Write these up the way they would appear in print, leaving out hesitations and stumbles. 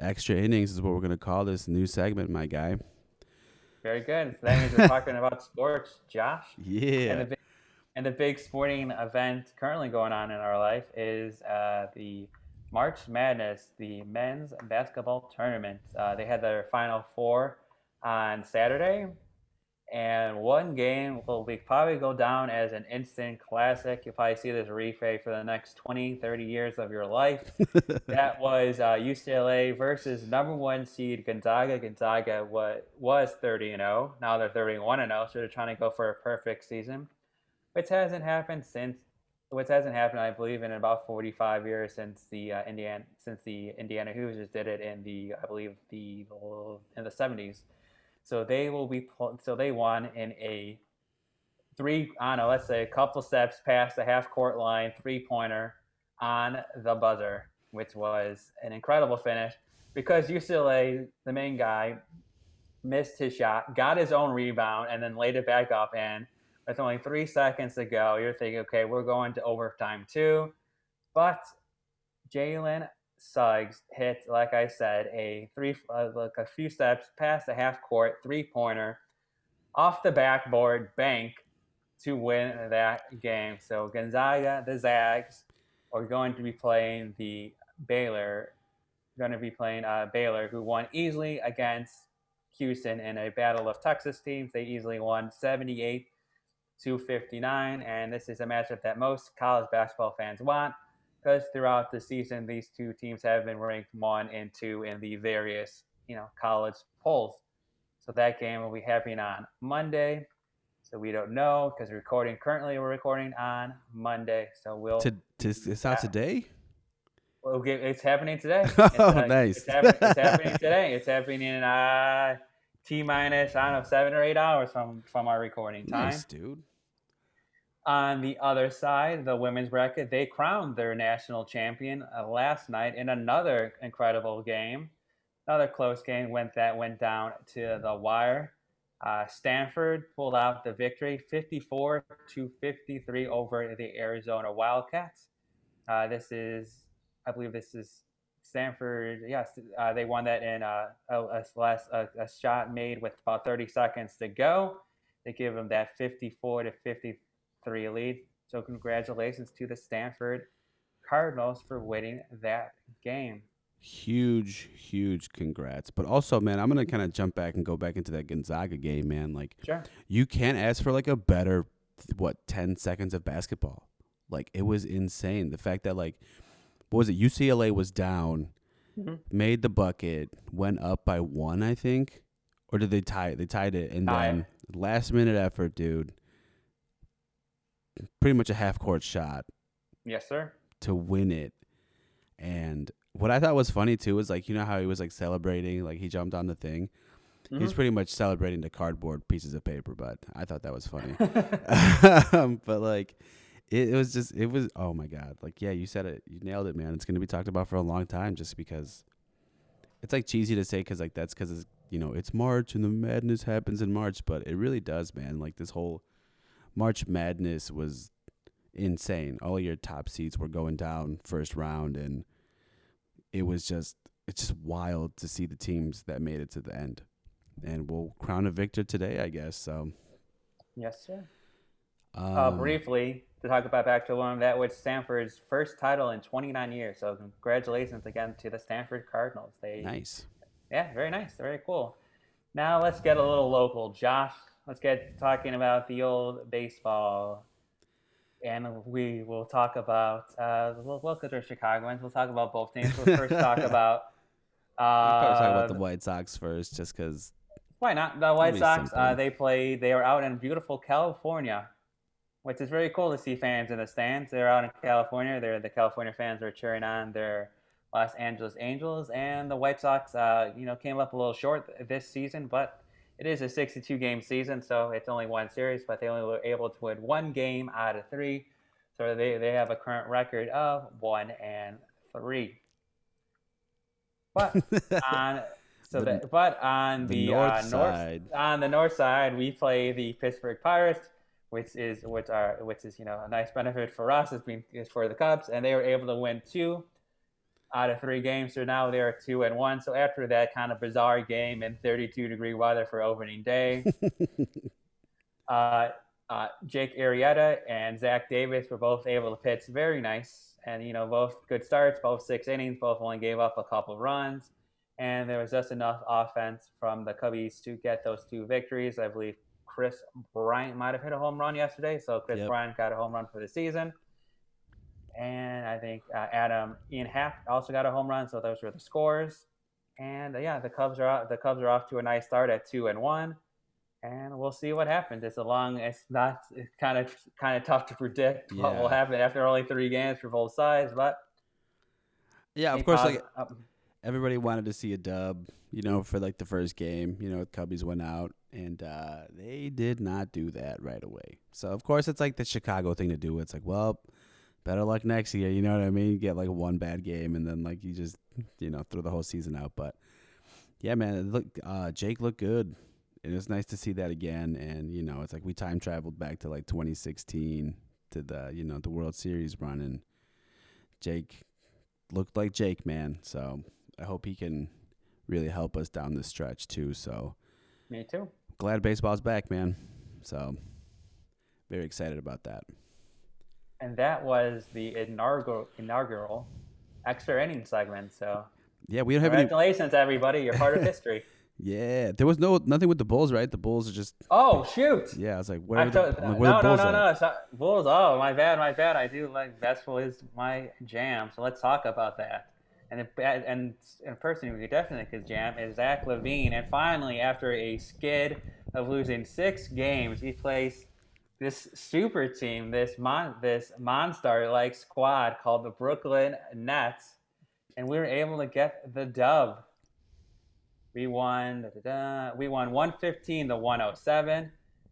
Extra innings is what we're gonna call this new segment, my guy. Very good. So that means we're talking about sports, Josh. And Yeah. the big sporting event currently going on in our life is the March Madness, the men's basketball tournament. They had their final four on Saturday, and one game will be probably go down as an instant classic. You'll probably see this replay for the next 20, 30 years of your life. That was UCLA versus number one seed Gonzaga. Gonzaga was 30-0. Now they're 31-0, so they're trying to go for a perfect season, which hasn't happened since. Which hasn't happened, I believe, in about 45 years since the Indiana Hoosiers did it in the I believe the 70s. So they will be so they won in a three, I don't know, let's say a couple steps past the half court line, 3-pointer on the buzzer, which was an incredible finish because UCLA, the main guy, missed his shot, got his own rebound, and then laid it back up. And with only 3 seconds to go, you're thinking, okay, we're going to overtime too. But Jalen Suggs hit, like I said, like a few steps past the half court 3-pointer off the backboard bank to win that game. So Gonzaga, the Zags, are going to be playing the Baylor. Going to be playing Baylor, who won easily against Houston in a battle of Texas teams. They easily won 78-59, and this is a matchup that most college basketball fans want because throughout the season, these two teams have been ranked 1 and 2 in the various college polls. So that game will be happening on Monday. So we don't know because we're recording on Monday. So It's out today. it's happening today. Oh, nice. It's happening today. It's happening in T minus, I don't know, 7 or 8 hours from our recording time. Nice, dude. On the other side, the women's bracket, they crowned their national champion last night in another incredible game. Another close game went down to the wire. Stanford pulled out the victory, 54-53 over the Arizona Wildcats. I believe this is Stanford. Yes, they won that in a shot made with about 30 seconds to go. They give them that 54-53 lead. So congratulations to the Stanford Cardinals for winning that game. Huge congrats. But also, man, I'm gonna kind of jump back and go back into that Gonzaga game, man. Like, Sure. you can't ask for like a better 10 seconds of basketball. Like, it was insane. The fact that, like, what was it? UCLA was down, made the bucket, went up by one, I think, or did they tie it? They tied it, and then last minute effort, dude. Pretty much a half court shot. Yes, sir. To win it. And what I thought was funny too was, like, you know how he was like celebrating, like he jumped on the thing. He was pretty much celebrating the cardboard pieces of paper, but I thought that was funny. But like, it was oh my god, like, yeah, you said it, you nailed it, man. It's gonna be talked about for a long time, just because it's like cheesy to say, because like that's because it's March and the madness happens in March, but it really does, man. Like, this whole March Madness was insane. All your top seeds were going down first round, and it's just wild to see the teams that made it to the end. And we'll crown a victor today, I guess. So, yes, sir. um, Briefly, to talk about back to one, that was Stanford's first title in 29 years. So congratulations again to the Stanford Cardinals. nice. Yeah, very nice, very cool. Now let's get a little local, Josh. Let's get talking about the old baseball, and we will talk about. We'll look at the Chicagoans. We'll talk about both teams. We'll first talk about. We could probably talk about Uh, the White Sox first, just because why not the it'll White be Sox? simple. They are out in beautiful California, which is very cool to see fans in the stands. They're out in California. The California fans are cheering on their Los Angeles Angels, and the White Sox, came up a little short this season, but it is a 62 game season, so it's only one series, but they only were able to win one game out of three, so they have a current record of 1-3. But on the on the the North Side. north side, we play the Pittsburgh Pirates, which is a nice benefit for us. Is for the Cubs, and they were able to win two out of 3 games. So now they're 2-1. So after that kind of bizarre game in 32-degree weather for opening day, Jake Arrieta and Zach Davis were both able to pitch very nice. And, both good starts, both 6 innings, both only gave up a couple runs. And there was just enough offense from the Cubbies to get those 2 victories. I believe Chris Bryant might have hit a home run yesterday. So Chris Bryant got a home run for the season. And I think Ian Happ also got a home run. So those were the scores. And the Cubs are off to a nice start at 2-1. And we'll see what happens. It's kind of tough to predict what will happen after only 3 games for both sides. But yeah, of course, everybody wanted to see a dub, for like the first game. The Cubbies went out, and they did not do that right away. So of course, it's like the Chicago thing to do. It's like, well, better luck next year. You know what I mean? You get like one bad game, and then like you just throw the whole season out. But yeah, man, Jake looked good. And it's nice to see that again. And, it's like we time traveled back to like 2016 to the, the World Series run. And Jake looked like Jake, man. So I hope he can really help us down the stretch too. So me too. Glad baseball's back, man. So very excited about that. And that was the inaugural extra inning segment. So yeah, we don't have congratulations, everybody. You're part of history. Yeah, there was nothing with the Bulls, right? The Bulls are just. Oh shoot! Yeah, I was like, where are the Bulls? No. Bulls. Oh, my bad. I do like basketball is my jam. So let's talk about that. And a person who definitely could jam is Zach LaVine. And finally, after a skid of losing 6 games, he plays this super team, this monster-like squad called the Brooklyn Nets, and we were able to get the dub. We won 115 to 107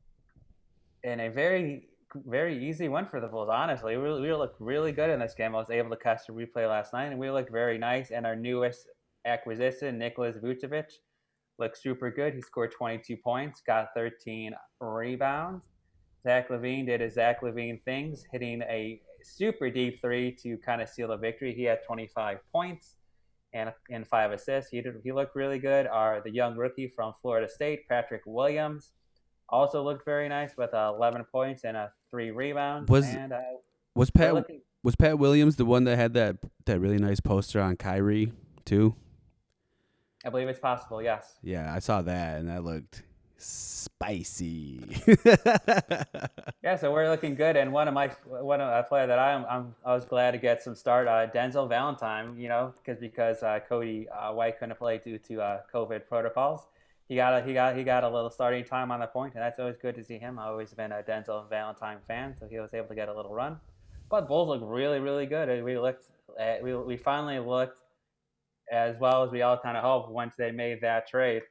in a very, very easy win for the Bulls, honestly. We looked really good in this game. I was able to catch the replay last night, and we looked very nice. And our newest acquisition, Nicholas Vucevic, looked super good. He scored 22 points, got 13 rebounds. Zach LaVine did his Zach LaVine things, hitting a super deep 3 to kind of seal the victory. He had 25 points. And 5 assists. He looked really good. The young rookie from Florida State, Patrick Williams, also looked very nice with 11 points and 3 rebounds. Was Pat Williams the one that had that really nice poster on Kyrie too? I believe it's possible. Yes. Yeah, I saw that, and that looked spicy. Yeah, so we're looking good, and one of a player that I was glad to get some start, Denzel Valentine, because Cody White couldn't play due to COVID protocols. He got a little starting time on the point, and that's always good to see him. I've always been a Denzel Valentine fan, so he was able to get a little run. But Bulls look really, really good. We finally looked as well as we all kind of hoped once they made that trade.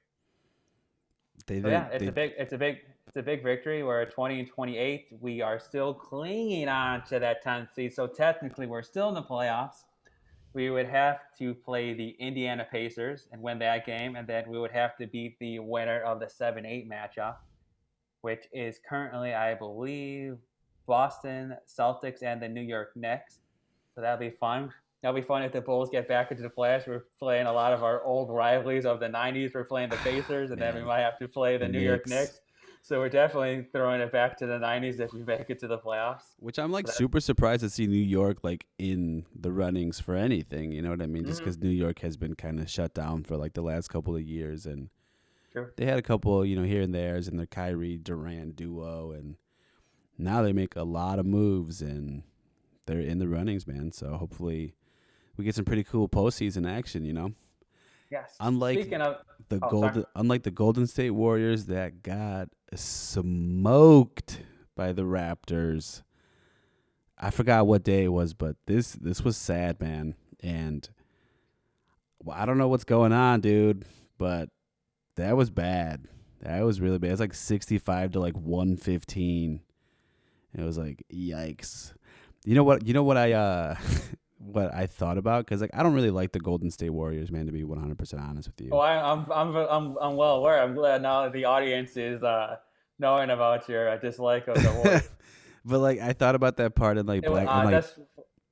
It's a big victory. We're at 20-28. We are still clinging on to that 10th seed. So technically, we're still in the playoffs. We would have to play the Indiana Pacers and win that game, and then we would have to beat the winner of the 7-8 matchup, which is currently, I believe, Boston Celtics and the New York Knicks. So that'll be fun. That'll be fun if the Bulls get back into the playoffs. We're playing a lot of our old rivalries of the 90s. We're playing the Pacers, and then we might have to play the New York Knicks. So we're definitely throwing it back to the 90s if we make it to the playoffs. Which I'm super surprised to see New York in the runnings for anything. You know what I mean? Just because New York has been kind of shut down for the last couple of years, and they had a couple here and there's in the Kyrie Durant duo, and now they make a lot of moves and they're in the runnings, man. So hopefully we get some pretty cool postseason action, Yes. Unlike the Golden State Warriors that got smoked by the Raptors. I forgot what day it was, but this was sad, man. And I don't know what's going on, dude, but that was bad. That was really bad. It's 65 to 115. It was yikes. You know what I what I thought about, because I don't really like the Golden State Warriors, man, to be 100% honest with you. Oh, I'm well aware. I'm glad now the audience is knowing about your dislike of the Warriors. But I thought about that part in Black.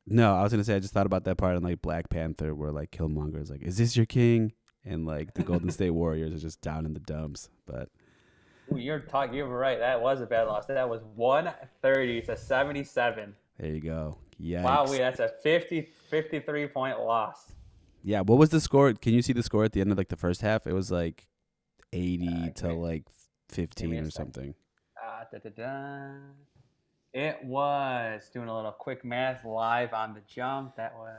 No, I was gonna say I just thought about that part in like Black Panther where like Killmonger is like, "Is this your king?" And like the Golden State Warriors are just down in the dumps. But Ooh, you were right. That was a bad loss. That was 130 to 77. there you go. Wow, Yikes. that's a 53-point loss. Yeah, what was the score? Can you see the score at the end of like the first half? It was like 80 Give to me, like give me 15 a or second. something. Da, da, da. It was doing a little quick math live on the jump. That was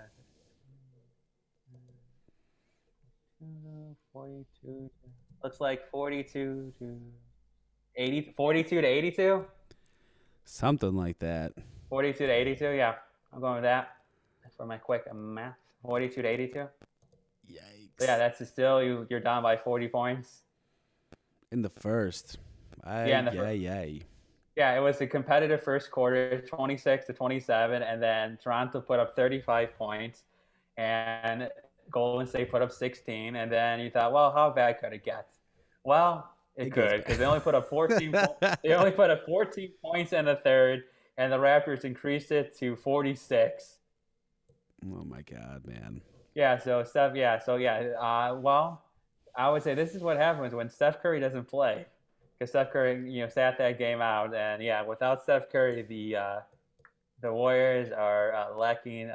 42. Looks like 42 to 80. 42 to 82. Something like that. 42 to 82. Yeah, I'm going with that for my quick math. 42 to 82. So yeah, Yikes. that's still you're down by 40 points. In the first. Yeah, Ay, in the first. ay, ay. Yeah, it was a competitive first quarter, 26 to 27, and then Toronto put up 35 points, and Golden State put up 16, and then you thought, well, how bad could it get? Well, it It gets could because they only put up 14. bad. They only put up 14 points in the third, and the Raptors increased it to 46. Oh my God, man. Yeah, so Steph, yeah, so yeah, well, I would say this is what happens when Steph Curry doesn't play, because Steph Curry, sat that game out, and yeah, without Steph Curry, the Warriors are lacking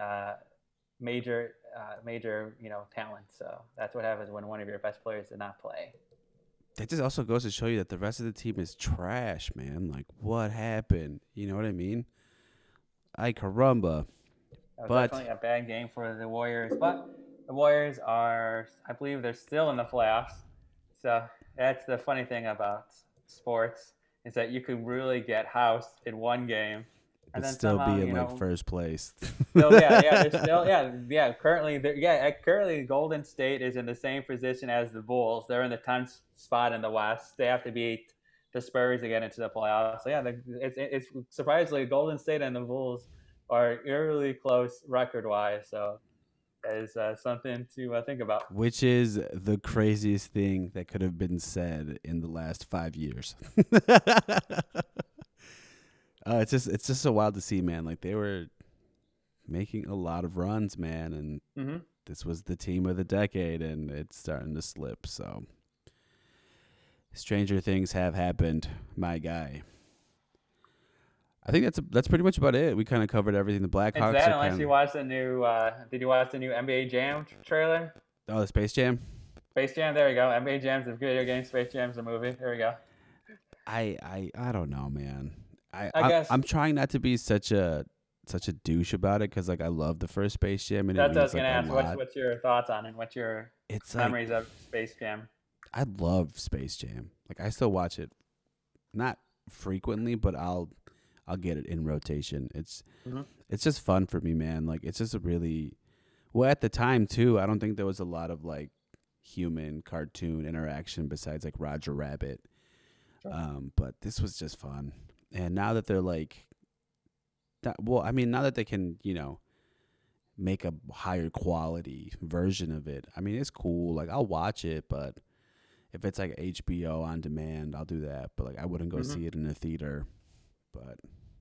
major talent. So that's what happens when one of your best players did not play. That just also goes to show you that the rest of the team is trash, man. Like, what happened? You know what I mean? Ay caramba. That was But definitely a bad game for the Warriors, but the Warriors are, I believe, they're still in the playoffs. So that's the funny thing about sports is that you could really get housed in one game, and but then still somehow be in like first place. So yeah, they're still yeah. Currently Golden State is in the same position as the Bulls. They're in the 10th spot in the West. They have to beat the Spurs to get into the playoffs. So yeah, it's surprisingly Golden State and the Bulls are eerily close record wise. So that is something to think about. Which is the craziest thing that could have been said in the last 5 years. It's just so wild to see, man. Like they were making a lot of runs, man, and Mm-hmm. this was the team of the decade, and it's starting to slip. So stranger things have happened, my guy. I think that's pretty much about it. We kind of covered everything. The It's Blackhawks that are unless kind you of watched the new. Did you watch the new NBA Jam trailer? the Space Jam. Space Jam. There you go. NBA Jam's a video game. Space Jam's a movie. There we go. I don't know, man. I guess I'm trying not to be such a douche about it because like I love the first Space Jam and it that's what I was means like gonna a ask. lot. What's your thoughts on it? What's your It's like memories of Space Jam? I love Space Jam. Like I still watch it, not frequently, but I'll get it in rotation. Mm-hmm. It's just fun for me, man. Like it's just a really well at the time too. I don't think there was a lot of like human cartoon interaction besides like Roger Rabbit. Sure. But this was just fun. And now that they're like, now that they can, make a higher quality version of it. I mean, it's cool. Like I'll watch it, but if it's like HBO on demand, I'll do that. But like I wouldn't go Mm-hmm. see it in a theater. But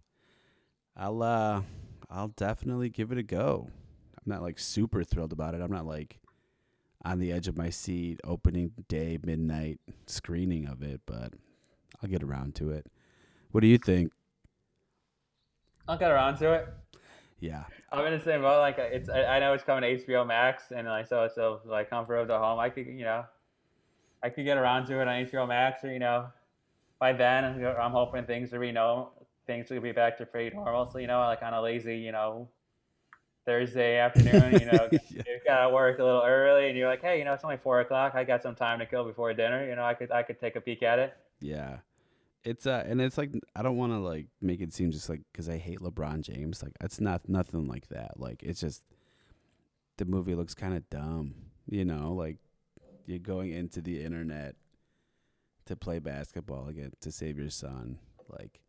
I'll definitely give it a go. I'm not like super thrilled about it. I'm not like on the edge of my seat opening day midnight screening of it, but I'll get around to it. What do you think? I'll get around to it. Yeah. I'm in the same boat. Like I know it's coming to HBO Max, and like so like comfort of the home. I could get around to it on HBO Max, or by then I'm hoping things will be back to pretty normal. So like on a lazy Thursday afternoon, Yeah. you gotta work a little early, and you're like, hey, it's only 4 o'clock. I got some time to kill before dinner. I could take a peek at it. Yeah. It's and it's like I don't want to like make it seem just like because I hate LeBron James. Like it's nothing like that. Like it's just the movie looks kind of dumb. Like you're going into the internet to play basketball again to save your son. Like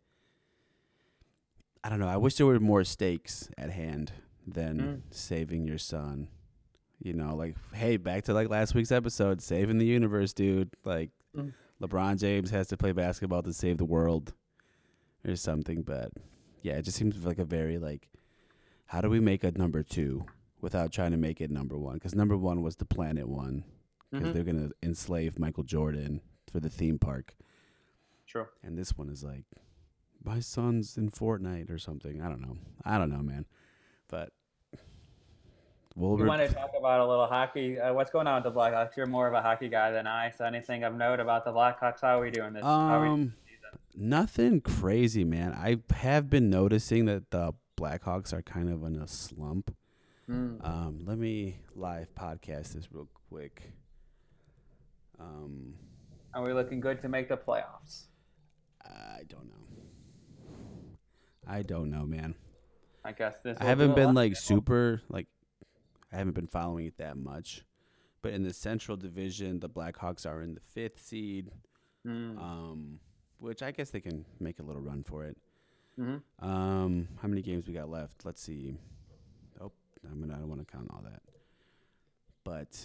I don't know. I wish there were more stakes at hand than saving your son. Like hey, back to like last week's episode, saving the universe, dude. Like Mm. LeBron James has to play basketball to save the world or something. But yeah, it just seems like a very like how do we make a number 2 without trying to make it number 1? Because number 1 was the Planet One, because they're gonna enslave Michael Jordan for the theme park. True. And this one is like, my son's in Fortnite or something. I don't know, man. But We want to talk about a little hockey. What's going on with the Blackhawks? You're more of a hockey guy than I. So anything of note about the Blackhawks? How are we doing this? Nothing crazy, man. I have been noticing that the Blackhawks are kind of in a slump. Let me live podcast this real quick. Are we looking good to make the playoffs? I don't know, man. I guess this. I haven't been like super like. I haven't been following it that much, but in the Central Division, the Blackhawks are in the 5th seed, which I guess they can make a little run for it. How many games we got left? Let's see. Oh, I don't want to count all that. But,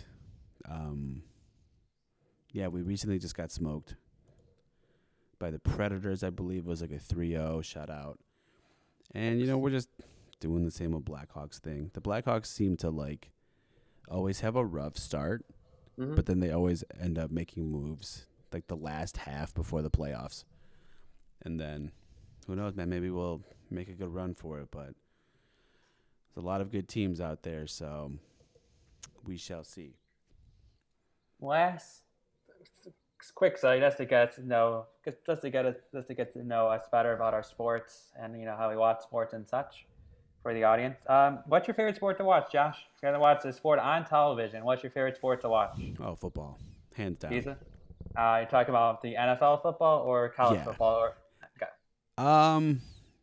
yeah, we recently just got smoked by the Predators. I believe it was like a 3-0 shutout. And, we're just doing the same old Blackhawks thing. The Blackhawks seem to like always have a rough start, but then they always end up making moves like the last half before the playoffs. And then who knows, man, maybe we'll make a good run for it, but there's a lot of good teams out there, so we shall see. Last quick side, just to get to know us better about our sports and how we watch sports and such. For the audience, what's your favorite sport to watch, Josh? If you're going to watch a sport on television, what's your favorite sport to watch? Oh, football, hands down. You're talking about the NFL football or college football? Okay. I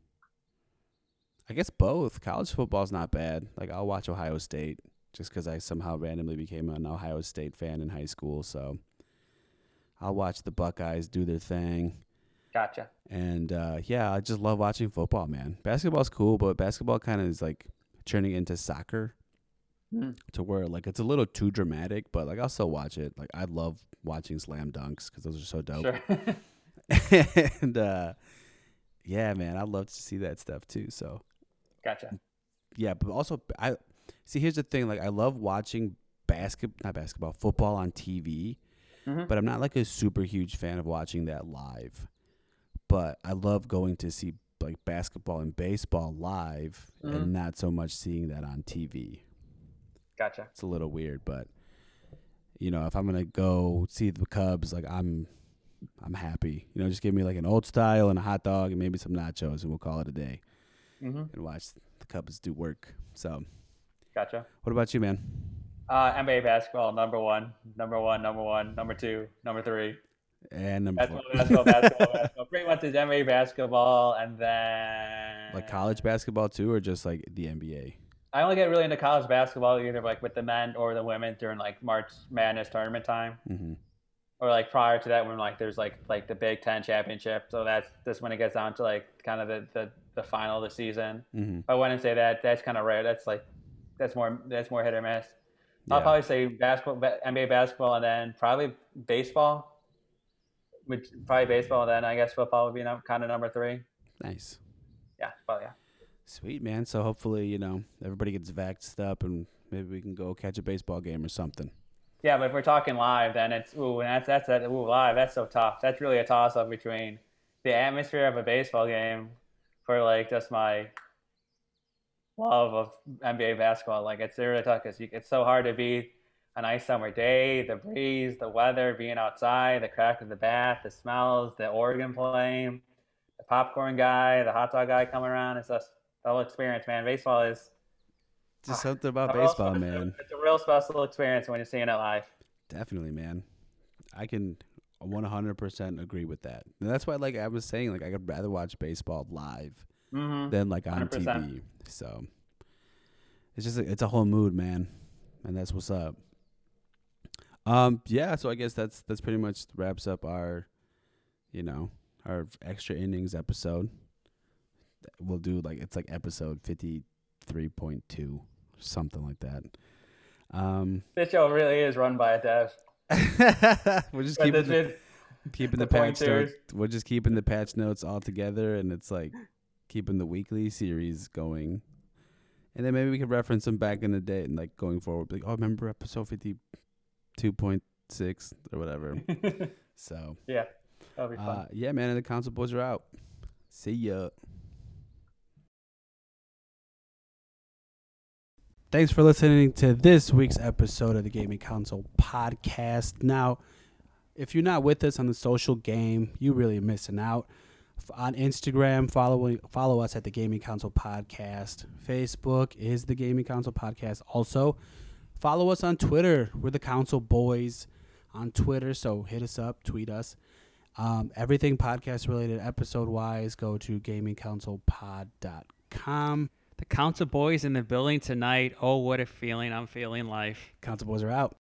guess both. College football is not bad. Like, I'll watch Ohio State just because I somehow randomly became an Ohio State fan in high school. So I'll watch the Buckeyes do their thing. Gotcha. And, I just love watching football, man. Basketball's cool, but basketball kind of is, like, turning into soccer to where, like, it's a little too dramatic, but, like, I'll still watch it. Like, I love watching slam dunks because those are so dope. Sure. And, yeah, man, I love to see that stuff, too, so. Gotcha. Yeah, but also, here's the thing. Like, I love watching football on TV, but I'm not, like, a super huge fan of watching that live. But I love going to see like basketball and baseball live and not so much seeing that on TV. Gotcha. It's a little weird, but if I'm gonna go see the Cubs, like I'm happy. Just give me like an old style and a hot dog and maybe some nachos, and we'll call it a day. And watch the Cubs do work. So. Gotcha. What about you, man? NBA basketball, number one, number 2, number 3. And number 4. Basketball. Pretty much is NBA basketball, and then like college basketball too, or just like the NBA. I only get really into college basketball either like with the men or the women during like March Madness tournament time, or like prior to that when like there's like the Big Ten championship. So that's when it gets down to like kind of the final of the season. I wouldn't say that's kind of rare. That's more hit or miss. Yeah. I'll probably say NBA basketball, and then probably baseball. Probably baseball, then I guess football would be kind of number 3. Nice. Yeah, well, yeah. Sweet, man. So hopefully, everybody gets vaxxed up and maybe we can go catch a baseball game or something. Yeah, but if we're talking live, then it's live. That's so tough. That's really a toss up between the atmosphere of a baseball game for like just my love of NBA basketball. Like it's really tough because it's so hard to beat a nice summer day, the breeze, the weather, being outside, the crack of the bat, the smells, the organ playing, the popcorn guy, the hot dog guy coming around. It's just the whole experience, man. Baseball is just something about baseball, man. It's a real special experience when you're seeing it live. Definitely, man. I can 100% agree with that. And that's why, like I was saying, like I could rather watch baseball live than like on 100%. TV. So it's a whole mood, man, and that's what's up. So I guess that's pretty much wraps up our our extra innings episode. We'll do it's episode 53.2, something like that. This show really is run by a dev. We're just keeping the patch notes. We're just keeping the patch notes all together, and it's like keeping the weekly series going. And then maybe we could reference them back in the day and like going forward. Like, oh, remember episode 52.6 or whatever. So yeah, that'll be fun. Yeah, man, and the console boys are out. See ya. Thanks for listening to this week's episode of the Gaming Console Podcast. Now, if you're not with us on the social game, you really missing out. On Instagram, follow us at the Gaming Console Podcast. Facebook is the Gaming Console Podcast. Also, follow us on Twitter. We're the Console Boys on Twitter, so hit us up, tweet us. Everything podcast related, episode wise, go to gamingconsolepod.com. The Console Boys in the building tonight. Oh, what a feeling. I'm feeling life. Console Boys are out.